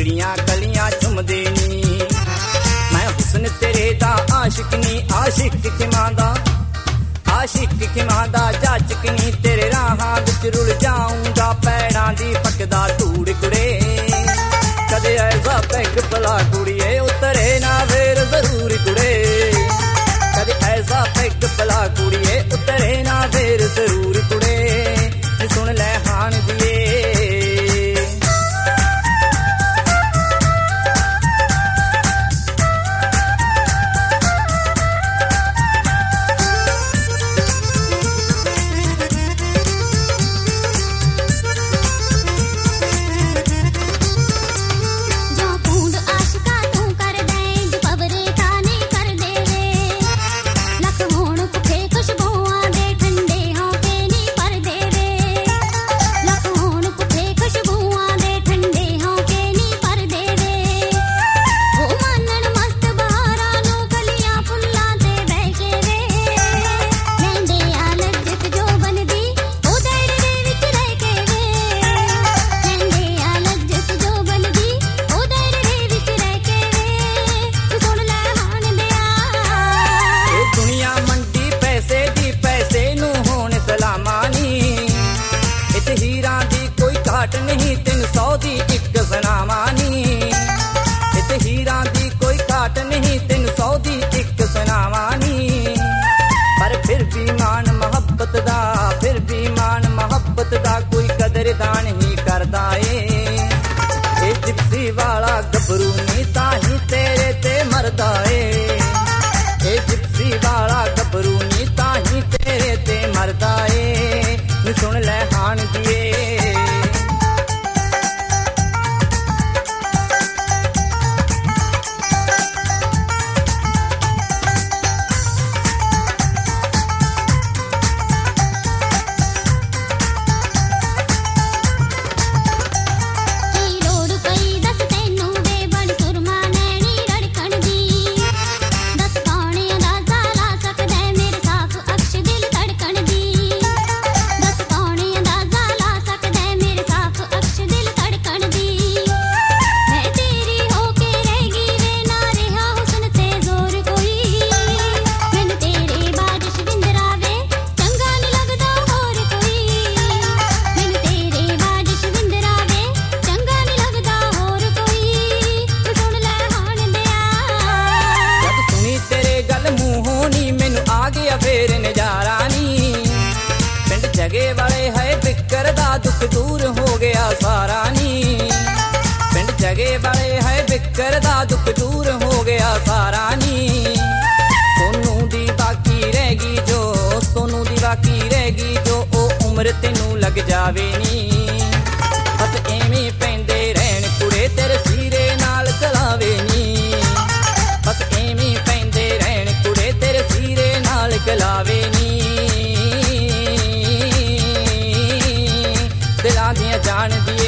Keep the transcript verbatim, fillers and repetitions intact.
तेरियां कलियां चुमदे नी। मैं हुस्न तेरे दा आशिक नी, आशिक खिमादा आशिक खिमादा जाचक नी। तेरे राहां विच रुल जाऊंगा, पैड़ां दी पकदा धूड़ कुड़े। कदे ऐसा पैग भला कुड़िए उतरे ना फेर जरूर कुड़े। कदे ऐसा पैग भला कुड़िए उतरे ना फेर जरूर कुड़े। सुन लै हाण दिए नहीं तीन सौ दी एक सनावानी। इत हीरां दी कोई घाट नहीं, तीन सौ दी एक सनावानी। पर फिर भी मान मोहब्बत दा, फिर भी मान मोहब्बत दा कोई कदरदान ही करदा ए। ए जिप्सी वाला गबरू नी ताही तेरे ते मरदा ए। ए जिप्सी वाला गबरू नी ताही तेरे ते मरदा ए। सुन लै हाण दिए फेर नजारा नी। पिंड जगे वाले है बिकर दा दुख दूर हो गया सारा नी। पिंड जगे वाले है बिकर दा दुख दूर हो गया सारा नी। सोनू दी बाकी रहेगी जो, सोनू दी बाकी रहेगी जो, ओ उम्र तेनू लग जावे नी। बस एवें पैंदे रहन कुड़े तेरे सीरे नाल चलावे नी। बस एवें पैंदे रहन कुड़े तेरे सीरे नाल गलावे नी। दिलां दियां जान दिए